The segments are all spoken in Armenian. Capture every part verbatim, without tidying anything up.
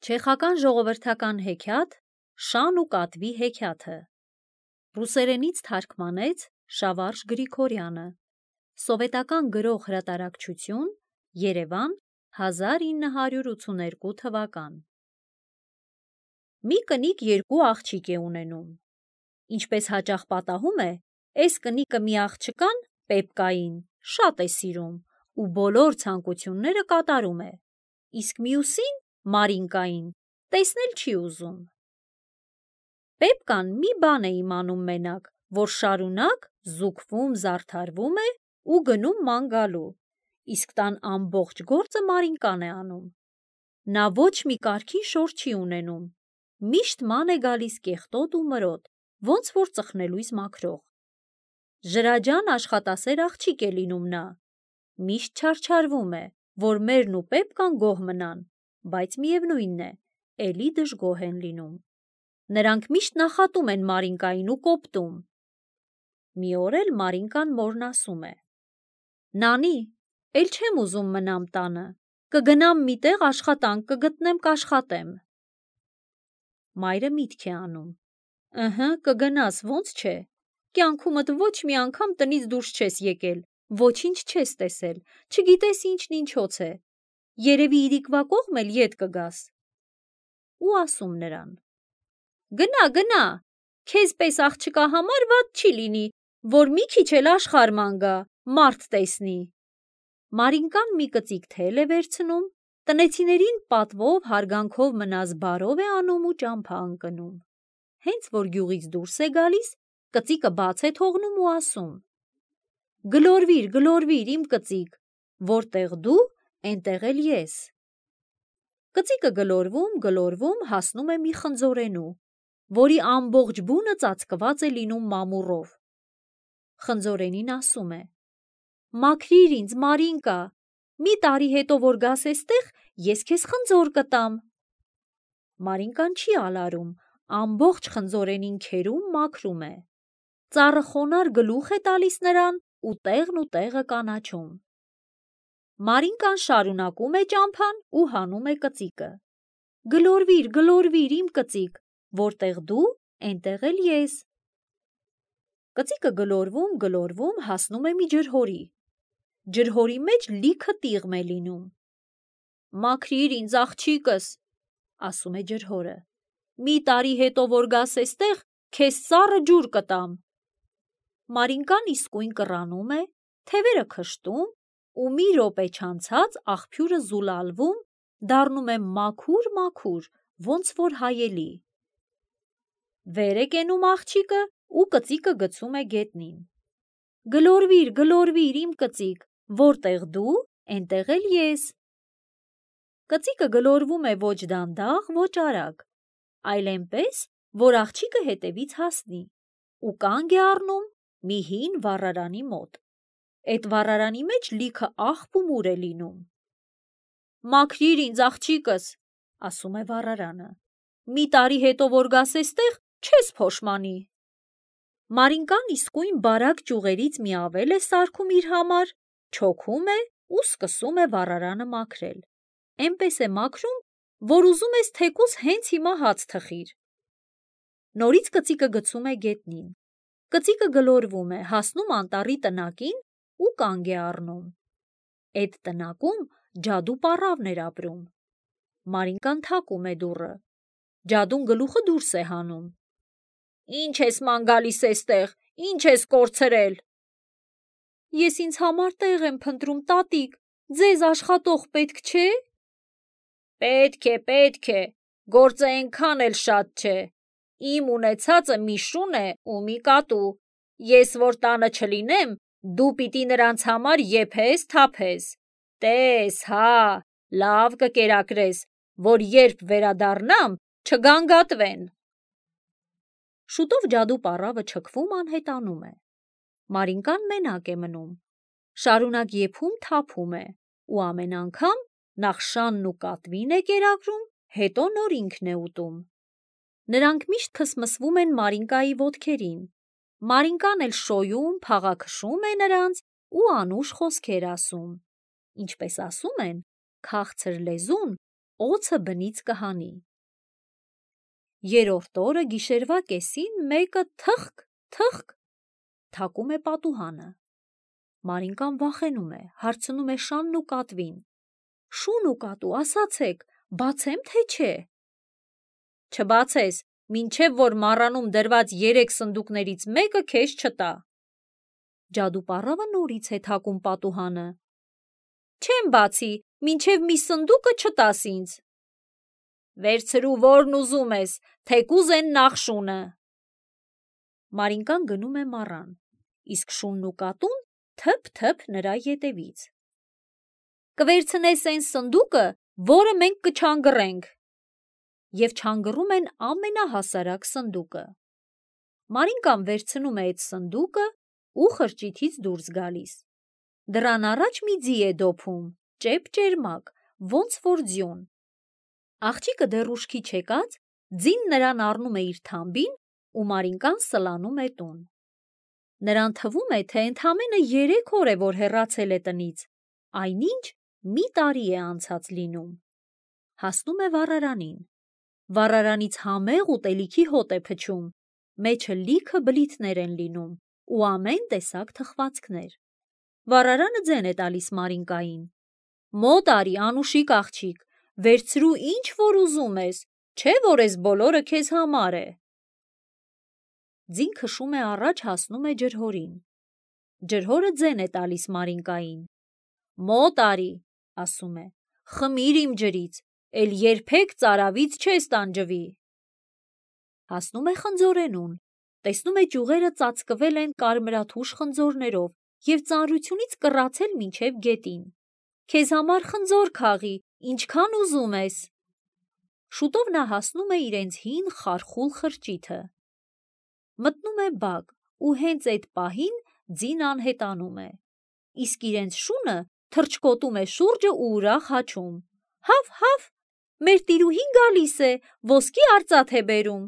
Չեխական ժողովրդական հեքիաթ «Շան ու կատվի հեքիաթը» ռուսերենից թարգմանեց Շավարժ Գրիգորյանը, սովետական գրող հրատարակչություն, Երևան, հազար ինը հարյուր ութսուներկու թվական։ Մի կնիկ երկու աղջիկ է ունենում։ Ինչպես հաճախ պատահում է, էս կնիկը մի աղջկան, Պեպկային, շատ է սիրում ու բոլոր ցանկությունները կատարում է, իսկ մյուսին, Մարինկային, տեսնել չի ուզում։ Պեպկան մի բան է իմանում մենակ, որ շարունակ զուգվում, զարդարվում է ու գնում ման գալու, իսկ տան ամբողջ գործը Մարինկան է անում։ Նա ոչ մի կարգին շոր չի ունենում, միշտ ման է գալիս կեղտոտ ու մրոտ, ոնց որ ծխնելույս մաքրող։ Ժրաջան աշխատասեր աղջիկ է լինում նա, միշտ չարչարվում է, որ մերն ու Պեպկան գոհ մնան, բայց միևնույն է, էլի դժգոհ են լինում։ Նրանք միշտ նախատում են Մարինկային ու կոպտում։ Մի օր էլ Մարինկան մորն ասում է. «Նանի, էլ չեմ ուզում մնամ տանը, կգնամ մի տեղ աշխատանք կգտնեմ կաշխատեմ»։ Մայրը միտք է անում. «Ըհը, կգնաս, ոնց չէ, կյանքումդ ոչ մի անգամ տնից դուրս չես եկել, ոչինչ չես տեսել, չգիտես ինչն ինչոց է, երևի իրիկվա կողմ էլ ետ կգաս»։ Ու ասում նրան. «Գնա, գնա, քեզ պես աղջկա համար վատ չի լինի, որ մի քիչ էլ աշխարհ ման գա, մարդ տեսնի»։ Մարինկան մի կծիկ թել է վերցնում, տնեցիներին պատվով, հարգանքով մնաս բարով է անում ու ճամփա ընկնում։ Հենց որ գյուղից դուրս է գալիս, կծիկը բաց է թողնում ու ասում. «Գլորվիր, գլորվիր, իմ կծիկ, որտեղ դու, էնտեղ էլ ես»։ Կծիկը գլորվում, գլորվում հասնում է մի խնձորենու, որի ամբողջ բունը ծածկված է լինում մամուռով։ Խնձորենին ասում է. «Մաքրիր ինձ, Մարինկա, մի տարի հետո որ գաս էստեղ, ես քեզ խնձոր կտամ»։ Մարինկան չի ալարում, ամբողջ խնձորենին քերում, մաքրում է։ Ծառը խոնարհ գլուխ է տալիս նրան ու տեղն ու տեղը կանաչում։ Մարինկան շարունակում է ճամփան ու հանում է կծիկը. «Գլորվիր, գլորվիր, իմ կծիկ, որտեղ դու, էնտեղ էլ ես»։ Կծիկը գլորվում, գլորվում հասնում է մի ջրհորի։ Ջրհորի մեջ լիքը տիղմ է լինում։ «Մաքրիր ինձ, աղջիկս», ասում է ջրհորը, «մի տարի հետո որ գաս էստեղ, քեզ սառը ջուր կտամ»։ Մարինկան իսկույն կռանում է, թևերը քշտում ու մի րոպե չանցած աղբյուրը զուլալվում, դառնում է մաքուր-մաքուր, ոնց որ հայելի։ Վեր է կենում աղջիկը ու կծիկը գցում է գետնին. «Գլորվիր, գլորվիր, իմ կծիկ, որտեղ դու, էնտեղ էլ ես»։ Կծիկը գլորվում է ոչ դանդաղ, ոչ արագ, այլ այնպես, որ աղջիկը հետևից հասնի, ու կանգ է առնում մի հին վառարանի մոտ։ Էդ վառարանի մեջ լիքը աղբ ու մուր է լինում։ «Մաքրիր ինձ, աղջիկս», ասում է վառարանը, «մի տարի հետո որ գաս էստեղ, չես փոշմանի»։ Մարինկան իսկույն բարակ ճյուղերից մի ավել է սարքում իր համար, չոքում է ու սկսում է վառարանը մաքրել։ Էնպես է մաքրում, որ ուզում ես թեկուզ հենց հիմա հաց թխիր։ Նորից կծիկը գցում է գետնին։ Կծիկը գլորվում է, հասնում անտառի տնակին ու կանգ է առնում։ Էդ տնակում ջադու պառավն էր ապրում։ Մարինկան թակում է դուռը։ Ջադուն գլուխը դուրս է հանում. «Ինչ ես ման գալիս էստեղ, ինչ ես կորցրել»։ «Ես ինձ համար տեղ եմ փնտրում, տատիկ, ձեզ աշխատող պետք չէ»։ «Պետք է, պետք է, գործը էնքան էլ շատ չէ, իմ ունեցածը մի շուն է ու մի կատու, ես որ տանը չլինեմ, դու պիտի նրանց համար եփես, թափես, տես, հա, լավ կկերակրես, որ երբ վերադառնամ, չգանգատվեն»։ Շուտով ջադու պառավը չքվում անհետանում է։ Մարինկան մենակ է մնում, շարունակ եփում, թափում է ու ամեն անգամ նախ շանն ու կատվին է կերակրում, հետո նոր ինքն է ուտում։ Նրանք միշտ քսմսվում են Մարինկայի ոտքերին, Մարինկան էլ շոյում, փաղաքշում է նրանց ու անուշ խոսքեր ասում։ Ինչպես ասում են, քաղցր լեզուն օձը բնից կհանի։ Երրորդ օրը գիշերվա կեսին մեկը թխկ, թխկ թակում է պատուհանը։ Մարինկան վախենում է, հարցնում է Շանն ու կատվին. «Շուն ու կատու, ասացեք, բացեմ թե չէ»։ «Չբացես, մինչև որ մառանում դրված երեք սնդուկներից մեկը քեզ չտա»։ Ջադուպառավը նորից է թակում պատուհանը։ «Չեմ բացի, մինչև մի սնդուկը չտաս ինձ»։ «Վերցրու որն ուզում ես, թեկուզ են նախշունը»։ Մարինկան գնում է մառան, իսկ Շունն ու կատուն թփ-թփ նրա ետևից։ «Կվերցնես էն սնդուկը, որը մենք կչանգռենք»։ Եվ չանգռում են ամենահասարակ սնդուկը։ Մարինկան վերցնում է այդ սնդուկը ու խրճիթից դուրս գալիս։ Դռան առաջ մի ձի է դոփում, ճեպ ճերմակ, ոնց որ ձյուն։ Աղջիկը դեռ ուշքի չեկած, ձին նրան առնում է իր թամբին ու Մարինկան սլանում է տուն։ Նրան թվում է, թե ընդամենը երեք օր է, որ հեռացել է տնից, այնինչ մի տարի է անցած լինում։ Հասնում է վառարանին։ Վառարանից համեղ ուտելիքի հոտ է փչում, մեջը լիքը բլիթներ են լինում ու ամեն տեսակ թխվածքներ։ Վառարանը ձեն է տալիս Մարինկային. «Մոտ արի, անուշիկ աղջիկ, վերցրու ինչ որ ուզում ես, չէ որ էս բոլորը քեզ համար է»։ Ձին քշում է առաջ, հասնում է ջրհորին։ Ջրհորը ձեն է տալիս Մարինկային. «Մոտ արի», ասում է, «խմիր իմ ջրից, էլ երբեք ծարավից չես տանջվի»։ Հասնում է խնձորենուն, տեսնում է ճյուղերը ծածկվել են կարմրաթուշ խնձորներով և ծանրությունից կռացել մինչև գետին։ «Քեզ համար խնձոր քաղի, ինչքան ուզում ես»։ Շուտով նա հասնում է իրենց հին խարխուլ խրճիթը։ Մտնում է բակ ու հենց այդ պահին ձին անհետանում է, իսկ իրենց շունը թռչկոտում է շուրջը ու ուրախ հաչում. «Հավ, հավ, մեր տիրուհին գալիս է, ոսկի արծաթ է բերում»։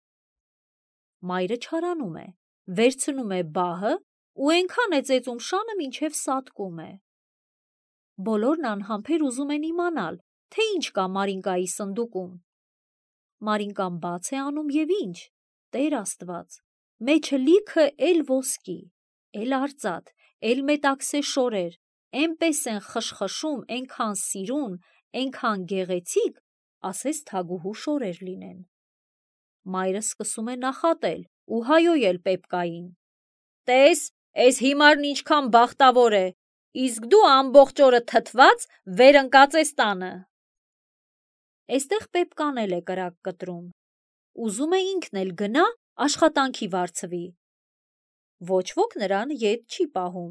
Մայրը չարանում է, վերցնում է բահը ու էնքան է ծեծում շանը, մինչև սատկում է։ Բոլորն անհամբեր ուզում են իմանալ, թե ինչ կա Մարինկայի սնդուկում։ Մարինկան բաց է անում և ինչ, Տեր Աստված, մեջը լիքը էլ ոսկի, էլ արծաթ, էլ մետաքսե շորեր, էնպես են խշխշում, էնքան սիրուն, էնքան գեղեցիկ, ասես թագուհու շորեր լինեն։ Մայրը սկսում է նախատել ու հայոյել Պեպկային. «Տես, էս հիմարն ինչքան բախտավոր է, իսկ դու ամբողջ օրը թթված վեր ընկած ես տանը»։ Էստեղ Պեպկան էլ է կրակ կտրում։ Ուզում է ինքն էլ գնա, աշխատանքի վարձվի։ Ոչ ոք նրան ետ չի պահում։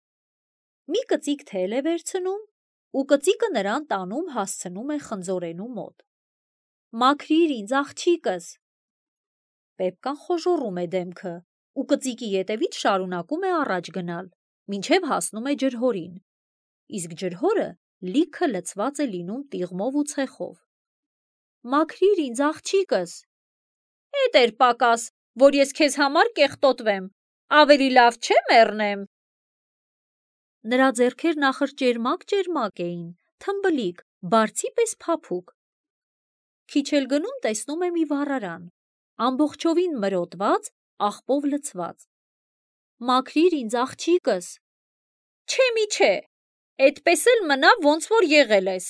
Մի կծիկ թել է վերցնում ու կծիկը նրան տանում հասցնում է խնձորենու մոտ։ «Մաքրիր ինձ, աղջիկս»։ Պեպկան խոժոռում է դեմքը ու կծիկի ետևից շարունակում է առաջ գնալ, մինչև հասնում է ջրհորին, իսկ ջրհորը լիքը լցված է լինում տիղմով ու ցեխով։ «Մաքրիր ինձ, աղջիկս»։ «Էդ էր պակաս, որ ես քեզ համար կեղտոտվեմ, ավելի լավ չէ մեռնեմ»։ Նրա ձեռքերն ախր ճերմակ-ճերմակ էին, թմբլիկ, բարձի պես փափուկ։ Քիչ էլ գնում տեսնում է մի վառարան, ամբողջովին մրոտված, աղբով լցված։ «Մաքրիր ինձ, աղջիկս»։ «Չէ մի չէ, էդպես էլ մնա, ոնց որ եղել ես»։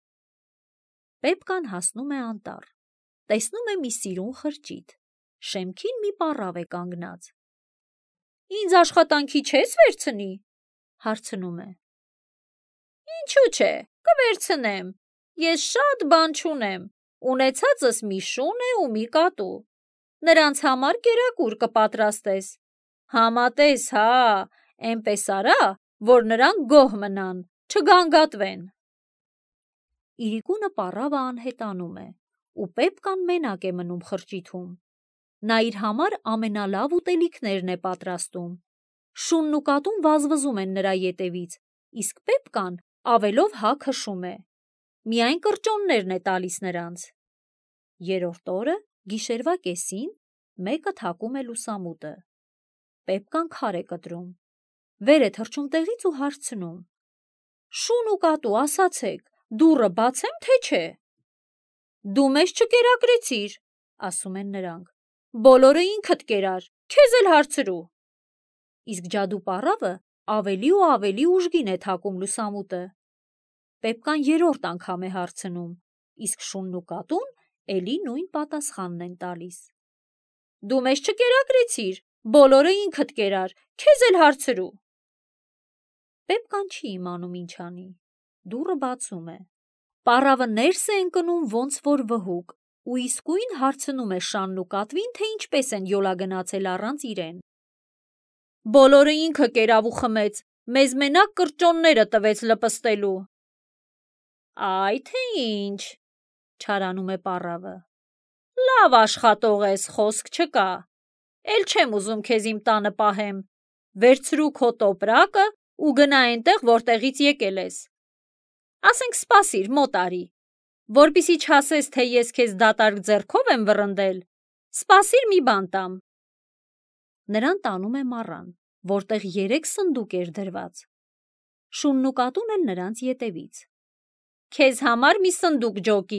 Պեպկան հասնում է անտառ, տեսնում է մի սիրուն խրճիթ, շեմքին մի պառավ է կանգնած։ «Ինձ աշխատանքի չես վերցնի»։ Հարցնում է։ «Ինչու՞ չէ, կվերցնեմ, ես շատ բան չունեմ, ունեցածս մի շուն է ու մի կատու, նրանց համար կերակուր կպատրաստես, համատես, հա, էնպես արա, որ նրանք գոհ մնան, չգանգատվեն»։ Իրիկունը պառավը անհետանում է, ու Պեպկան մենակ է մնում խրճիթում։ Նա իր համար ամենալավ ուտելիքներն է պատրաստում։ Շունն ու կատուն վազվզում են նրա ետևից, իսկ Պեպկան ավելով հա քշում է։ Միայն կրճոններն է տալիս նրանց։ Երրորդ օրը, գիշերվա կեսին, մեկը թակում է լուսամուտը։ Պեպկան քար է կտրում։ Վեր է թռչում տեղից ու հարցնում. «Շուն ու կատու, ասացեք, դուռը բացեմ թե չէ»։ Դու մեզ չկերակրեցիր, ասում են նրանք, բոլորը ինքդ կերար, քեզ էլ հարցրու։ Իսկ ջադու պառավը ավելի ու ավելի ուժգին է թակում լուսամուտը։ Պեպկան երրորդ անգամ է հարցնում, իսկ շունն ու կատուն էլի նույն պատասխանն են տալիս։ Դու մեզ չկերակրեցիր, բոլորը ինքդ կերար, քեզ էլ հարցրու։ Պեպկան չի իմանում ինչ անի։ Դուռը բացում է։ Պառավը ներս է ընկնում ոնց որ վհուկ ու իսկույն հարցնում է շանն ու կատվին, թե ինչպես են յոլագնացել առանց իրեն։ Բոլորը ինքը կերավ ու խմեց, մեզ մենակ կրճոնները տվեց լպստելու։ Այ թե ինչ, չարանում է պառավը։ Լավ աշխատող ես, խոսք չկա։ Էլ չեմ ուզում քեզ իմ տանը պահեմ։ Վերցրու քո տոպրակը ու գնա այնտեղ, որտեղից եկել ես։ Ասենք սպասիր, մոտ արի, որպիսի չասես, թե ես քեզ դատարկ ձեռքով եմ վռնդել, սպասիր մի բան տամ։ Նրան տանում է մառան, որտեղ երեք սնդուկ էր դրված։ Շունն ու կատուն էլ նրանց ետևից։ Քեզ համար մի սնդուկ ջոկի։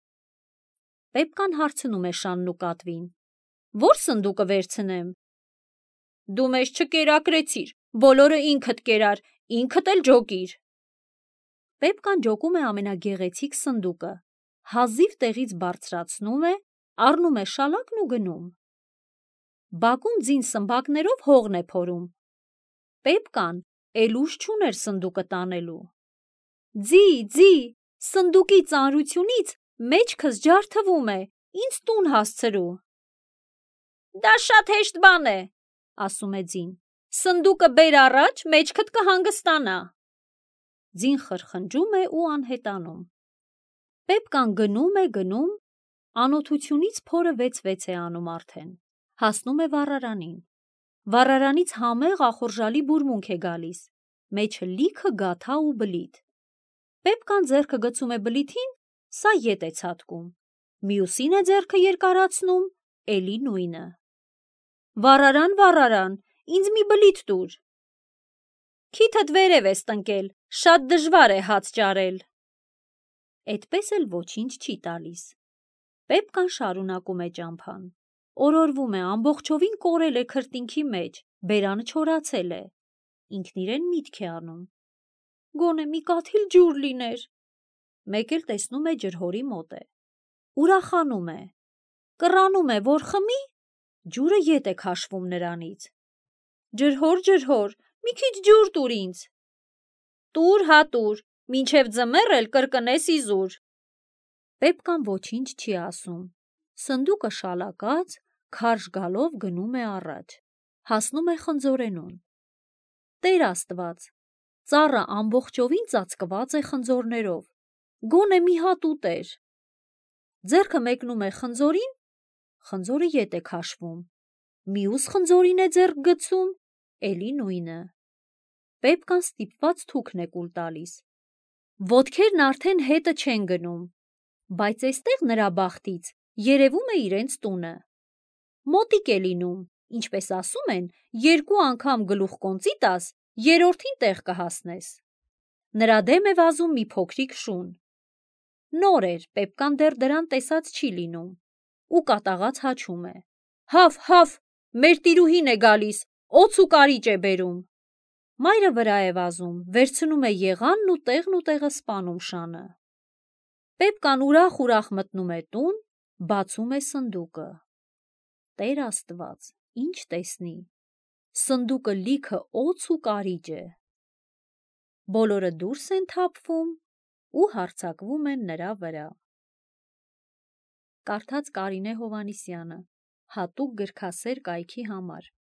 Պեպկան հարցնում է շանն ու կատվին. Որ սնդուկը վերցնեմ։ Դու մեզ չկերակրեցիր, բոլորը ինքդ կերար, ինքդ էլ ջոկիր։ Պեպկան ջոկում է ամենագեղեցիկ սնդուկը, հազիվ տեղից բարձրացնում է, առնում է շալակն ու գնում։ Բակում ձին սմբակներով հողն է փորում։ Պեպկան էլ ուժ չուներ սնդուկը տանելու։ Ձի, ձի, սնդուկի ծանրությունից մեջքս ջարդվում է, ինձ տուն հասցրու։ Դա շատ հեշտ բան է, ասում է ձին, սնդուկը բեր առաջ, մեջքդ կհանգստանա։ Ձին խրխնջում է ու անհետանում։ Պեպկան գնում է, գնում, անօթությունից փորը վեց-վեց է անում արդեն, հասնում է վառարանին։ Վառարանից համեղ ախորժալի բուրմունք է գալիս, մեջը լիքը գաթա ու բլիթ։ Պեպկան ձեռքը գցում է բլիթին, սա ետ է ցատկում, մյուսին է ձեռքը երկարացնում, էլի նույնը։ Վառարան, վառարան, ինձ մի բլիթ տուր։ Քիթդ վերև ես տնկել, շատ դժվար է հաց ճարել։ Էդպես էլ ոչինչ չի տալիս։ Պեպկան շարունակում է ճամփան։ Օրորվում է, ամբողջովին կորել է քրտինքի մեջ, բերանը չորացել է։ Ինքն իրեն միտք է անում։ Գոնե մի կաթիլ ջուր լիներ։ Մեկ էլ տեսնում է ջրհորի մոտ է։ Ուրախանում է։ Կռանում է, որ խմի, ջուրը ետ է քաշվում նրանից։ Ջրհոր, ջրհոր, մի քիչ ջուր տուր ինձ։ Տուր, հա տուր, մինչև ձմեռ էլ կրկնես իզուր։ Պեպկան ոչինչ չի ասում։ Սնդուկը շալակած, քարշ գալով գնում է առաջ։ Հասնում է խնձորենուն։ Տեր Աստված, ծառը ամբողջովին ծածկված է խնձորներով։ Գոնե մի հատ ուտեր։ Ձեռքը մեկնում է խնձորին, խնձորը ետ է քաշվում։ Մյուս խնձորին է ձեռք գցում, էլի նույնը։ Պեպկան ստիպված թուքն է կուլ տալիս։ Ոտքերն արդեն հետը չեն գնում, բայց էստեղ նրա բախտից երևում է իրենց տունը։ Մոտիկ է լինում, ինչպես ասում են, երկու անգամ գլուխ կոնծի տաս, երրորդին տեղ կհասնես։ Նրա դեմ է վազում մի փոքրիկ շուն։ Նոր էր, Պեպկան դեռ դրան տեսած չի լինում, ու կատաղած հաչում է. Հավ, հավ, մեր տիրուհին է գալիս, օձ ու կարիճ է բերում։ Մայրը վրա է վազում, վերցնում է եղանն ու տեղն ու տեղը սպանում շանը։ Պեպկան ուրախ-ուրախ մտնում է տուն, բացում է սնդուկը։ Տեր Աստված, ինչ տեսնի։ Սնդուկը լիքը օձ ու կարիճ է։ Բոլորը դուրս են թափվում ու հարձակվում են նրա վրա։ Կարդաց Կարինե Հովհաննիսյանը, հատուկ գրքասեր կայքի համար։